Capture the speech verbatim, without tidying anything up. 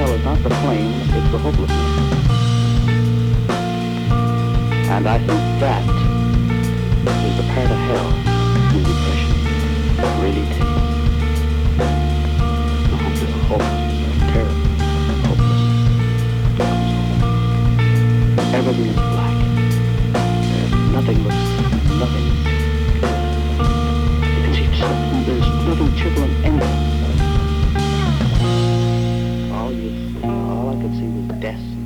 hell is not the flame, it's the hopelessness. And I think that is the part of hell in depression that really takes. The hopelessness, the terror, hopelessness. Everything is black. There's nothing looks, nothing. You can see something, there's nothing chiseling anything. All you see, all I could see was death.